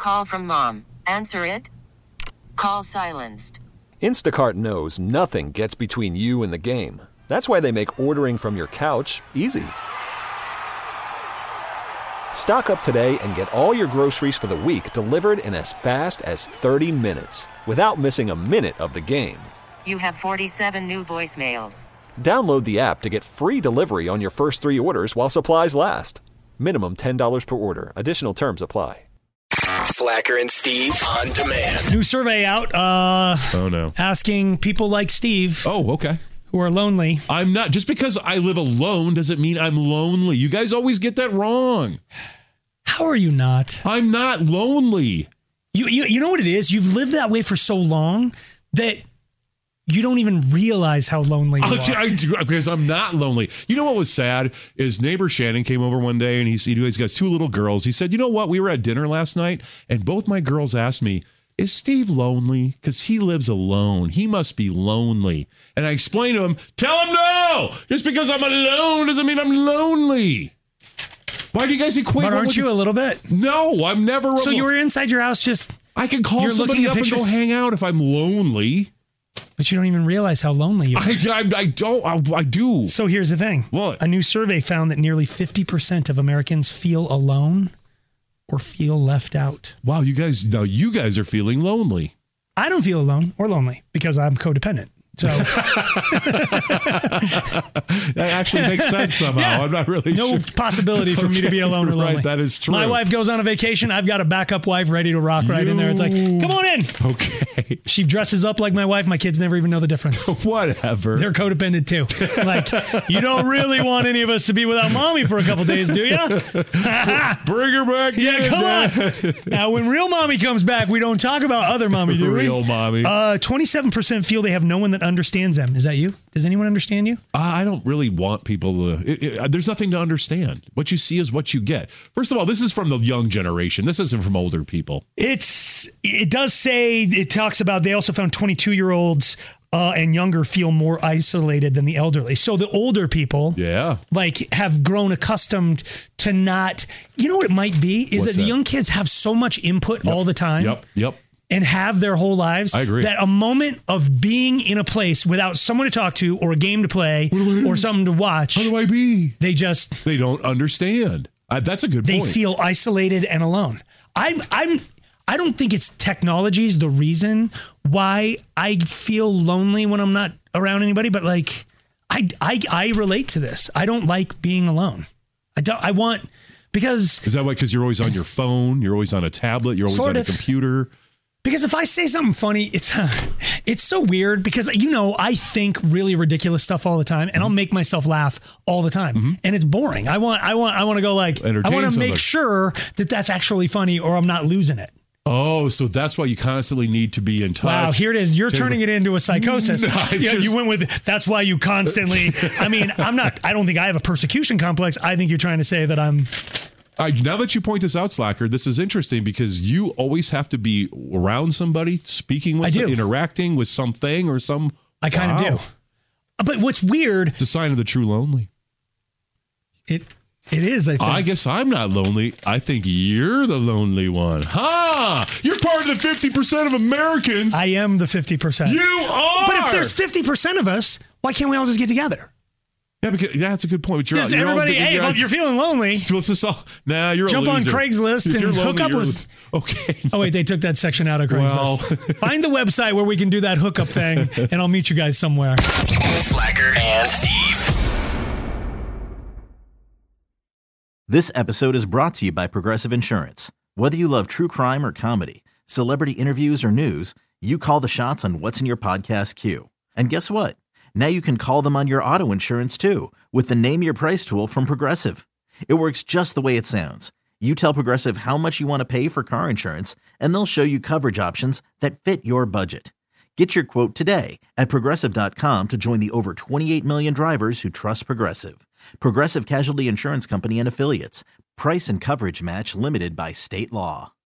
call from mom. Answer it. Call silenced. Instacart knows nothing gets between you and the game. That's why they make ordering from your couch easy. Stock up today and get all your groceries for the week delivered in as fast as 30 minutes without missing a minute of the game. You have 47 new voicemails. Download the app to get free delivery on your first 3 orders while supplies last. Minimum $10 per order. Additional terms apply. Slacker and Steve on demand. New survey out. Oh, no. Asking people like Steve. Oh, okay. Who are lonely. I'm not. Just because I live alone doesn't mean I'm lonely. You guys always get that wrong. How are you not? I'm not lonely. You know what it is? You've lived that way for so long that you don't even realize how lonely you are. I do, because I'm not lonely. You know what was sad is neighbor Shannon came over one day and he's got 2 little girls. He said, you know what? We were at dinner last night and both my girls asked me, is Steve lonely? Because he lives alone. He must be lonely. And I explained to him, tell him no! Just because I'm alone doesn't mean I'm lonely. Why do you guys equate? But aren't you a little bit? No, I'm never alone. So you were inside your house just... I can call somebody up and go hang out if I'm lonely. But you don't even realize how lonely you are. I do. So here's the thing. What? A new survey found that nearly 50% of Americans feel alone or feel left out. Wow, you guys are feeling lonely. I don't feel alone or lonely because I'm codependent. So that actually makes sense somehow. Yeah. I'm not really sure. No possibility for me to be alone or lonely. Right, that is true. My wife goes on a vacation. I've got a backup wife ready to rock right in there. It's like, come on in. Okay. She dresses up like my wife. My kids never even know the difference. Whatever. They're codependent too. Like, you don't really want any of us to be without mommy for a couple days, do you? Bring her back. Yeah, come on. Now, when real mommy comes back, we don't talk about other mommy, do we? Real mommy. 27% feel they have no one that understands them. Is that you? Does anyone understand you? I don't really want people to... there's nothing to understand. What you see is what you get. First of all, this is from the young generation. This isn't from older people. It does say, it talks about, they also found 22-year-olds and younger feel more isolated than the elderly. So the older people, have grown accustomed to not... You know what it might be? Is that the young kids have so much input all the time. Yep. And have their whole lives. I agree. That a moment of being in a place without someone to talk to or a game to play or something to watch. How do I be? They don't understand. That's a good point. They feel isolated and alone. I don't think it's technology's the reason why I feel lonely when I'm not around anybody, but like I relate to this. I don't like being alone. Because... Is that why? Because you're always on your phone, you're always on a tablet, you're always on a computer. Because if I say something funny, it's so weird because, I think really ridiculous stuff all the time and I'll make myself laugh all the time. And it's boring. I want to go like, I want to make sure that that's actually funny or I'm not losing it. Oh, so that's why you constantly need to be in touch. Wow, here it is. You're turning it into a psychosis. You went with, that's why you constantly, I don't think I have a persecution complex. I think you're trying to say that I'm... Now that you point this out, Slacker, this is interesting because you always have to be around somebody, speaking with them, interacting with something or some... I kind of do. But what's weird... It's a sign of the true lonely. It is, I think. I guess I'm not lonely. I think you're the lonely one. You're part of the 50% of Americans. I am the 50%. You are! But if there's 50% of us, why can't we all just get together? Yeah, because that's a good point. But you're feeling lonely. Let's just all, you're jump a on Craigslist and hook up with. Okay. Oh wait, they took that section out of Craigslist. Well. Find the website where we can do that hookup thing, and I'll meet you guys somewhere. Slacker and Steve. This episode is brought to you by Progressive Insurance. Whether you love true crime or comedy, celebrity interviews or news, you call the shots on what's in your podcast queue. And guess what? Now you can call them on your auto insurance too with the Name Your Price tool from Progressive. It works just the way it sounds. You tell Progressive how much you want to pay for car insurance, and they'll show you coverage options that fit your budget. Get your quote today at Progressive.com to join the over 28 million drivers who trust Progressive. Progressive Casualty Insurance Company and Affiliates. Price and coverage match limited by state law.